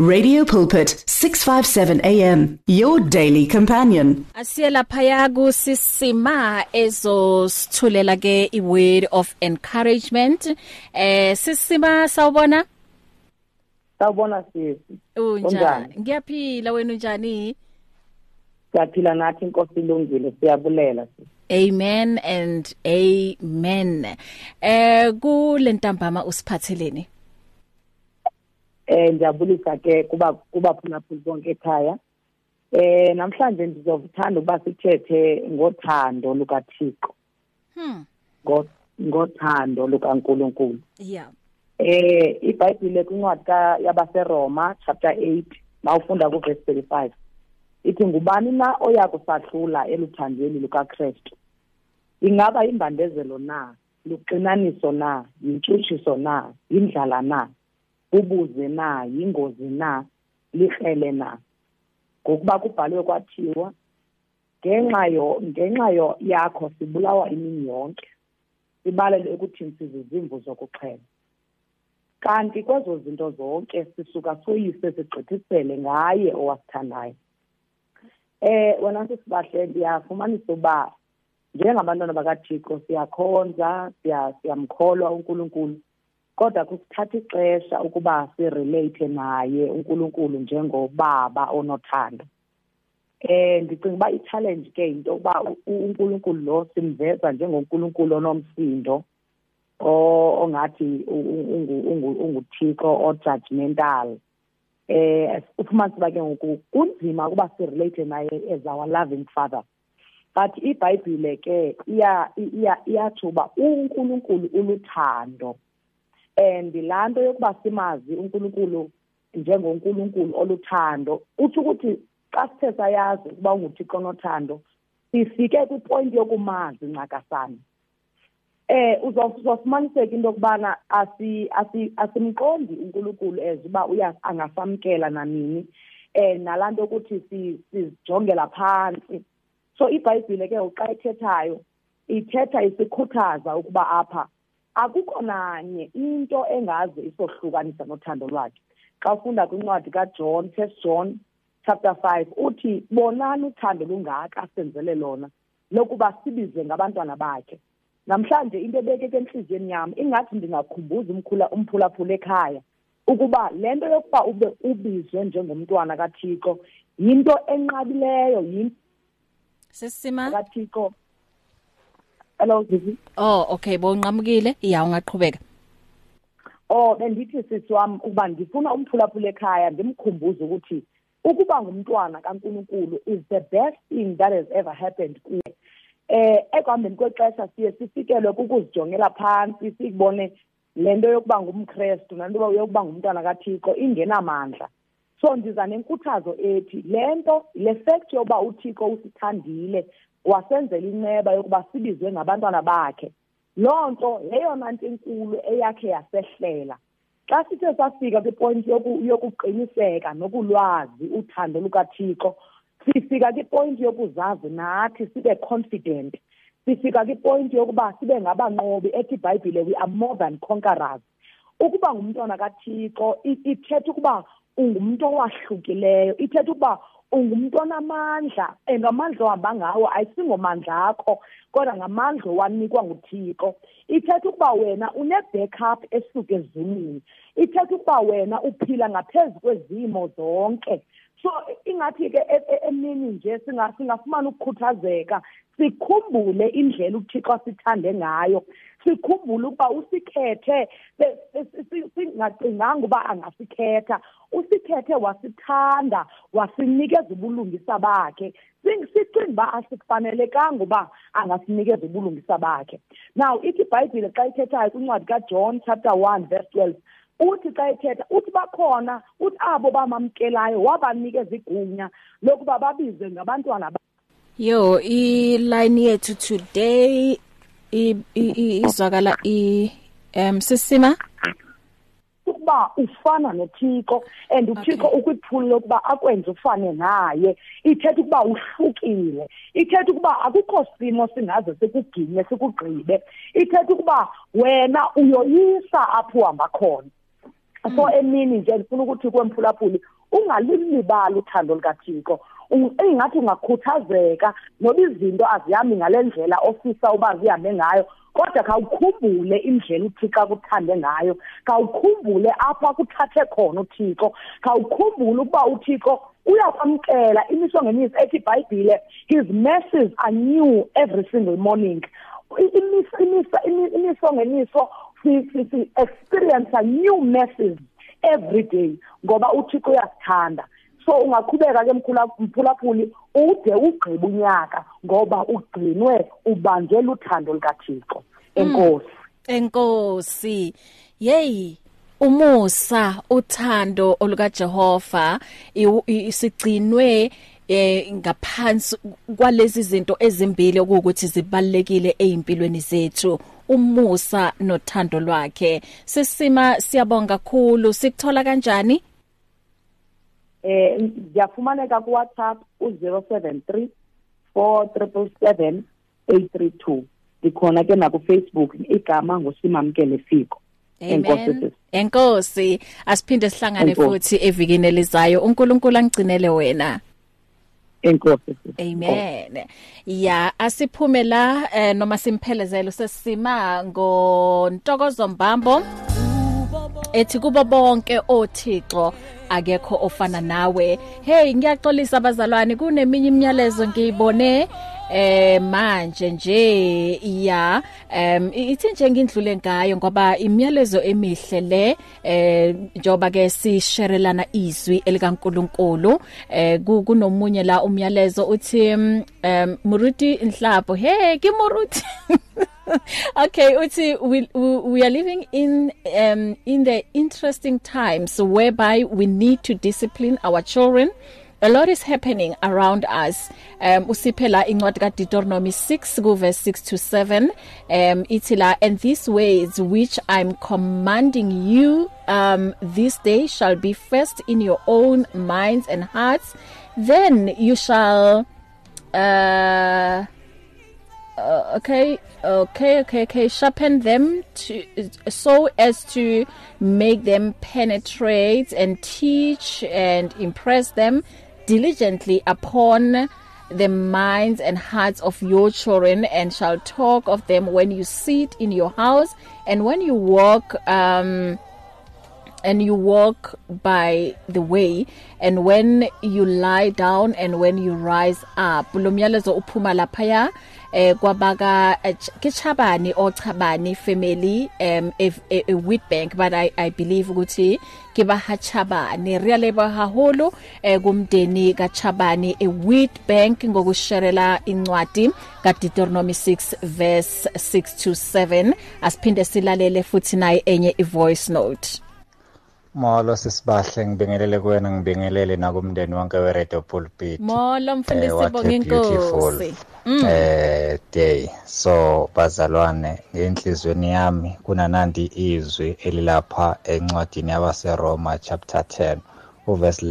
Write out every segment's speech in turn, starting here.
Radio Pulpit 657 AM, your daily companion. Asiyela phaya kusisima ezosithulela ke i-word of encouragement. Sisima sawubona? Sawubona sisi. Unjani? Ngiyaphila wena unjani? Siyaphila nathi inkosi ilungile siyabulela sisi. Amen and amen. Kulentambama usiphatheleni. Ngiyabulisa ke kuba phulaphula bonke ekhaya. Namhlanje ndizothanda ukuba sithethe ngothando lukaThixo. Ngothando lukaNkulunkulu. Yeah. iBhayibhile kwincwadi yabaseRoma chapter 8 mawufunda kuverse 35. Ithi ngubani na oya kusahlula eluthandweni lukaKristu? Ingaba imbandezelo na, luqinaniso na, yintshutshiso na, indlala na, ubuze na, ingozi na, likrele na. Ngokuba kubhalwe kwathiwa ngenxa yakho sibulawa imini yonke, sibalele ekuthini sizizimvu zokuxhela. Kanti kwezo zinto zonke sisuka soyise sigqithisele ngaye owasithandayo. Wena sisibahle ndiyafumanisa uba njengabantwana bakaThixo siyakhonza, siyamkholwa uNkulunkulu, kodwa kusithatha ixesha ukuba sirelate naye uNkulunkulu njengobaba onothando. Ndicinga uba i-challenge ke into uba uNkulunkulu lo simveza njengoNkulunkulu onomsindo, ongathi unguThixo o-judgmental. Ufumanise uba ke ngoku kunzima ukuba sirelate naye as our loving father. But iBhayibhile ke iyatsho uba uNkulunkulu uluthando. And laa nto yokuba simazi uNkulunkulu njengoNkulunkulu oluthando, utsho ukuthi xa sithe sayazi ukuba unguThixo onothando, sifike kwipoint yokumazi ncakasana. Uzofumaniseka into yokubana asimqondi uNkulunkulu as uba angasamkela nanini, nalaa nto ukuthi sizijongela phantsi. So iBhayibhile ke xa ithethayo, ithetha isikhuthaza ukuba apha akukho nanye into engaze isohlukanisa nothando lwakhe. Xa ufunda kwincwadi kaJohn, 1 John chapter 5, uthi bonani uthando lungaka asenzele lona lokuba sibizwe ngabantwana bakhe. Namhlanje into ebekeke enhliziyweni yami ingathi ndingakhumbuza umphulaphula ekhaya ukuba le nto yokuba ubizwe njengomntwana kaThixo yinto enqabileyo, Sisima kaThixo. Hello Zizi. Oh okay, bonqamukile. Iya ungaqhubeka. Bendithi sisi wami ukuba ngifuna umphulaphula ekhaya ndimkhumbuze ukuthi ukuba ngumntwana kaNkulunkulu is the best thing that has ever happened kuye. Ekuhambeni kwexesha siye sifikelwe kukuzijongela phantsi, sikubone le nto yokuba ngumKristu nanto yokuba ngumntwana kaThixo ingenamandla. So ndiza nenkuthazo ethi le fact yokuba uThixo usithandile wasenzela inceba yokuba sibizwe ngabantwana bakhe, loo nto yeyona nto enkulu eyakhe yasehlela. Xa sithe safika kwipoint yokuqiniseka nokulwazi uthando lukaThixo, sifika kwipoint yokuzazi nathi sibe confident, sifika kwipoint yokuba sibe ngabanqobi. Ethi iBhayibhile we are more than conquerors. Ukuba ngumntwana kaThixo ithetha ukuba ungumntu owahlukileyo, ithetha ukuba ungumntu onamandla, and amandla ohamba ngawo ayisingomandla akho kodwa ngamandla owanikwa nguThixo. Ithetha ukuba wena une-backup esuka ezulwini, ithetha ukuba wena uphila ngaphezu kwezimo zonke. So ingathi ke emini nje singafumana ukukhuthazeka, sikhumbule indlela uThixo asithande ngayo, sikhumbule ukuba usikhethe singacinganga uba angasikhetha, usikhethe wasithanda, wasinikeza ubulungisa bakhe. Sicinga uba asikufanelekanga uba angasinikeza ubulungisa bakhe. Now ithi iBhayibhile xa ithethayo kwincwadi kaJohn chapter 1 verse 12, uthi xa ithetha uthi bakhona, uthi abo bamamkelayo wabanikeza igunya lokuba babizwe ngabantwana. Yo, i-line yethu today izwakala Sisima ukuba ufana noThixo, and uThixo ukwiphula lokuba akwenze ufane naye. Ithetha ukuba uhlukile, ithetha ukuba akukho simo singaze sikuginye sikugqibe, ithetha ukuba wena uyoyisa apho uhamba khona. so emini nje ngifuna ukuthi kwemphulaphuli ungalibali uthando likaThixo engathi ungakhuthazeka noba izinto aziyami ngalendlela ofisa uba zihambe ngayo kodwa kawukhumbule indlela uThixo akuthande ngayo kawukhumbule apha kuthathe khona uThixo kawukhumbule ukuba uThixo uyakwamkela imisongeniso ethi iBhayibhile his mercies are new every single morning imisongeniso we experience a new mercies every day ngoba uThixo uyasithanda so ungaqhubeka ke mphulaphuli ude ugqiba unyaka ngoba ugcinwe ubanjela uthando likaThixo enkosi yey umusa uthando olukaJehova isigcinwe ngaphansi kwalezi zinto ezimbili ukuthi zibalekile ezimpilweni zethu umusa nothando lwakhe sisima siyabonga kakhulu sikuthola kanjani yafumaneka ku WhatsApp u073 477 832 dikhona ke na ku Facebook igama ngoSimamkele Siko enkosi asiphinde sihlangane futhi evikini elizayo uNkulunkulu angigcinele wena enkosi amen ya asiphume la noma simphelezelo sesima ngoNtokozo Mbambo ethi kubo bonke oThixo akekho ofana nawe hey ngiyaxolisa abazalwane kuneminye imiyalezo ngiyibone manje nje ya ithi nje ngindlule ngayo ngoba imiyalezo emihle le njoba ke sisherelana izwi elikaNkuluNkulu kunomunye la umyalezo uthi Muruti Nhlapho hey ke Muruti okay uthi we are living in the interesting times whereby we need to discipline our children. A lot is happening around us. Usiphela incwadi kaDeuteronomy 6 verse 6 to 7. Itila and these ways which I'm commanding you this day shall be first in your own minds and hearts. Then you shall okay sharpen them so as to make them penetrate and teach and impress them diligently upon the minds and hearts of your children, and shall talk of them when you sit in your house and when you walk by the way, and when you lie down and when you rise up. Lomyalezo uphuma laphaya kwabaka kechabani or Chabani family a wheat bank, but I believe ukuthi ke ba hachabani really ba haholo kumdeni kaChabani a wheat bank ngokusherela incwadi kaDeuteronomy 6 verse 6 to 7 asiphinde silalele futhi naye enye ivoice note. Molo sisibahle ngibingelele kuwena ngibingelele nakumndeni wonke weRadio Pulpit. Molo mfundisi Sibonga inkosi. Day so bazalwane ngenhlizweni yami kunanandi izwi elilapha encwadini yabaseRoma chapter 10 verse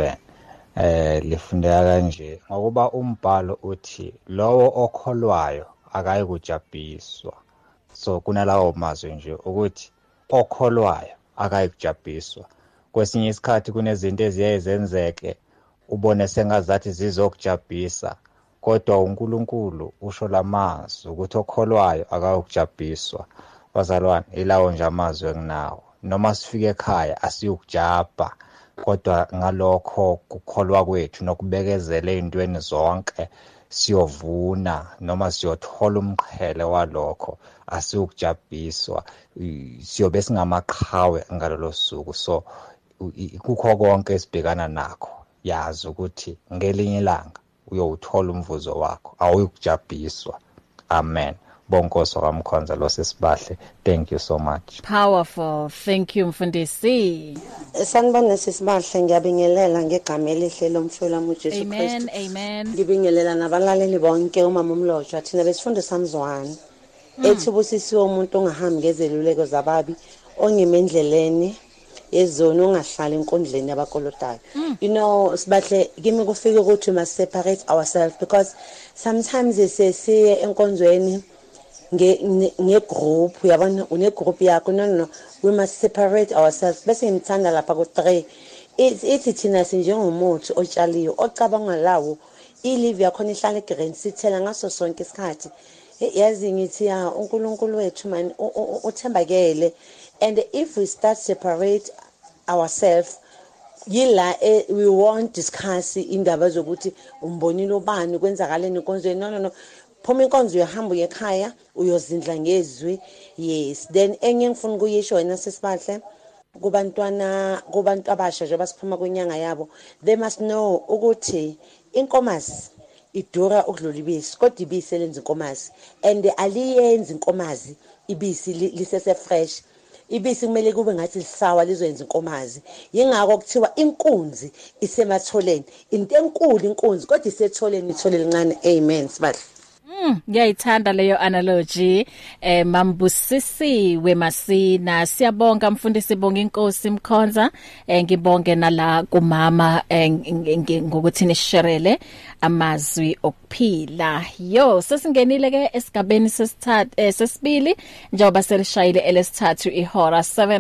11 lifundeka kanje ngokuba umbhalo uthi lowo okholwayo akayi kujabhiswa. So kunalawo mazwi nje ukuthi okholwayo akayikujabhiswa. Kwesinye isikhathi kunezinto eziyenzeke ubone sengazathi zizokujabhisa, kodwa uNkulunkulu usho lamazwi ukuthi okholwayo akayikujabhiswa. Bazalwane ilawo nje amazwi enginawo. Noma sifike ekhaya asiyukujabha, kodwa ngalokho kukholwa kwethu nokubekezela ezintweni zonke siyovuna noma siyothola umqhele walokho asiyukujabhiswa, siyobe singamaqhawe ngalolo suku. So kukho konke esibhekana nakho yazi ukuthi ngelinye ilanga uyowuthola umvuzo wakho awuyukujabhiswa. Amen. Bonkoso kamkhonza lo sesibahle. Thank you so much. Powerful. Thank you mfundisi. Sanibona sisibahle ngiyabingelela ngegama elihle lomfula uJesu Kristu. Amen. Amen. Ngibingelela nabalaleli bonke umama umlotshwa thina besifunda samzwana. Ethi busisiwe umuntu ongahambi ngezeluleko zababi ongemendleleni yezono ongahlala enkondleni yabakolotayo. You know sibahle kimi kufike ukuthi we must separate ourselves because sometimes sesiye enkonzweni ngegroup yabona unegroup yakho no we must separate ourselves bese ngimthanda lapha ku3 ithi thina sinjengomuthi otshaliwe ocabanga lawo ilive yakho ihlala egreen sithela ngaso sonke isikhathi yazi ngithi ya uNkulunkulu wethu man uthembakele and if we start separate ourselves yila we won't discuss indaba zokuthi umbonile ubani kwenzakaleni inkonzweni no phoma inkonzo yohamba ekhaya uyozindla ngezwi yes then enye ngifuna ukuyisho wena sesibahle kubantu abasha nje basiphuma kwenyanga yabo they must know ukuthi inkomazi idura ukudlula ibisi kodwa ibisi lenza inkomazi and aliyenza inkomazi ibisi lisese fresh ibisi kumele kube ngathi lisawa lizoyenza inkomazi yingakho kuthiwa inkunzi isematholeni into enkulu inkunzi kodwa isetholeni ithole lincane amen sibahle ngiyayithanda leyo analogy Mambusisi weMasina siyabonga mfundisi sibonga inkosi Mkhonza ngibonge nala kumama ngokuthi nisherele amazwi okuphila yo sesingenile ke esigabeni sesibili njengoba selishayile elesithathu ihora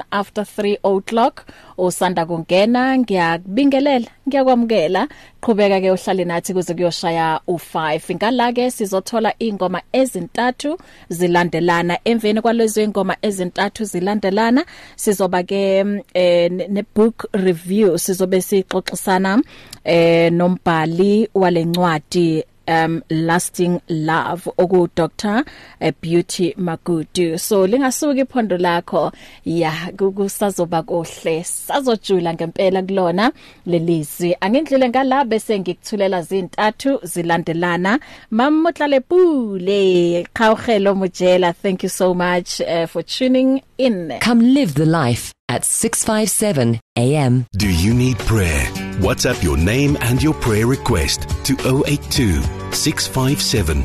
3:07 usanda kungena ngiyakubingelela ngiyakwamukela qhubeka ke uhlale nathi kuze kuyoshaya u5 ngala ke sizothola ingoma ezintathu zilandelana emveni kwalezo ingoma ezintathu zilandelana sizoba ke nebook review sizobe sixoxisana nombhali walencwadi lasting love oku Dr Beauty Magudu so lingasuki iphondo lakho ya kusazoba kohle sazojula ngempela kulona lelizwi angindlule ngala bese ngikuthulela zintathu zilandelana Mammotlale Pule Khawhelo Mojela thank you so much for tuning in. Come live the life at 657 AM. Do you need prayer? WhatsApp your name and your prayer request to 082 657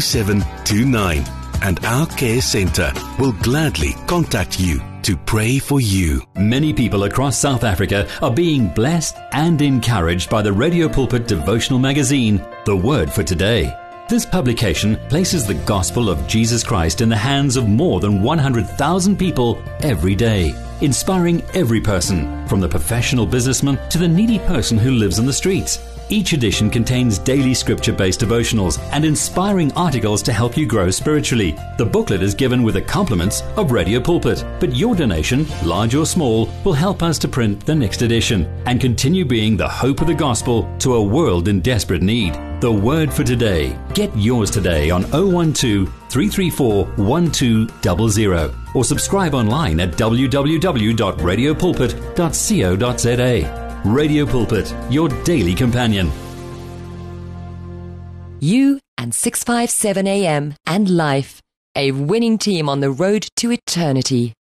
2729 and our care centre will gladly contact you to pray for you. Many people across South Africa are being blessed and encouraged by the Radio Pulpit devotional magazine, The Word for Today. This publication places the gospel of Jesus Christ in the hands of more than 100,000 people every day, inspiring every person, from the professional businessman to the needy person who lives on the streets. Each edition contains daily scripture-based devotionals and inspiring articles to help you grow spiritually. The booklet is given with the compliments of Radio Pulpit, but your donation, large or small, will help us to print the next edition and continue being the hope of the gospel to a world in desperate need. The Word for Today. Get yours today on 012 334 1200 or subscribe online at www.radiopulpit.co.za. Radio Pulpit, your daily companion. You and 657 AM and life, a winning team on the road to eternity.